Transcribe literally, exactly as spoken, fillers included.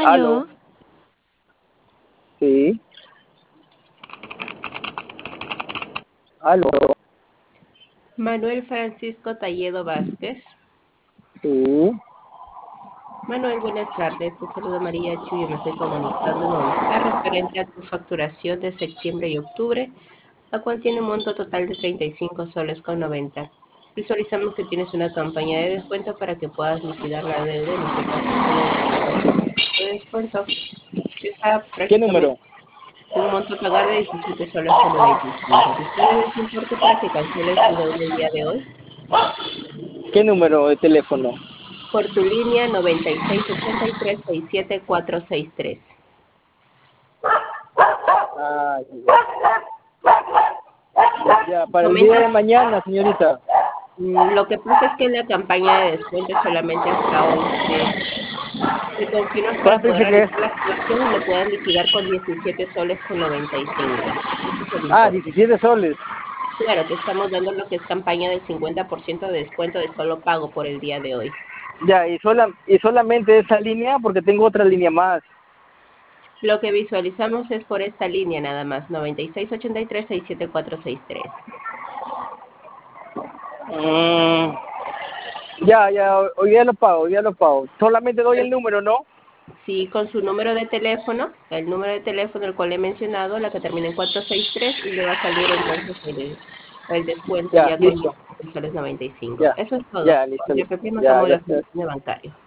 Aló, Aló, sí, aló, Manuel Francisco Talledo Vázquez. sí. Manuel, buenas tardes. Te saluda María Chuy. Me estoy comunicando en Movistar referente a tu facturación de septiembre y octubre, la cual tiene un monto total de treinta y cinco soles con noventa. Visualizamos que tienes una campaña de descuento para que puedas liquidar la deuda, en este caso con el cincuenta por ciento de descuento. Deja ¿Qué prácticamente número? un monto a pagar de diecisiete soles con noventa y cinco. ¿Dispone de ese importe para que canceles tu deuda el día de hoy? ¿Qué número de teléfono? Por tu línea noventa y seis ochenta y tres sesenta y siete cuatrocientos sesenta y tres. Ah, ya, para el día de Comentas, mañana, señorita. mm, lo que pasa es que la campaña de descuento es solamente hasta hoy. Me, me confirmas para ¿Cuánto poder dice que es? realizar la activación y lo puedan liquidar con diecisiete soles con noventa y cinco. Ese es el Ah, importe. diecisiete soles. Claro, te estamos dando lo que es campaña del cincuenta por ciento de descuento de solo pago por el día de hoy. Ya, y, sola, y solamente esa línea porque tengo otra línea más. Lo que visualizamos es por esta línea nada más, noventa y seis ochenta y tres sesenta y siete cuatrocientos sesenta y tres. Mm, ya, ya, hoy día lo pago, hoy día lo pago. Solamente doy el número, ¿no? Sí, con su número de teléfono, el número de teléfono el cual he mencionado, la que termina en cuatrocientos sesenta y tres, y le va a salir entonces el, el descuento Ya, ya con listo. diecisiete soles noventa y cinco. Ya, Eso es todo. ya, listo, Con listo. P P Ya, marcamos la gracias. función de bancario.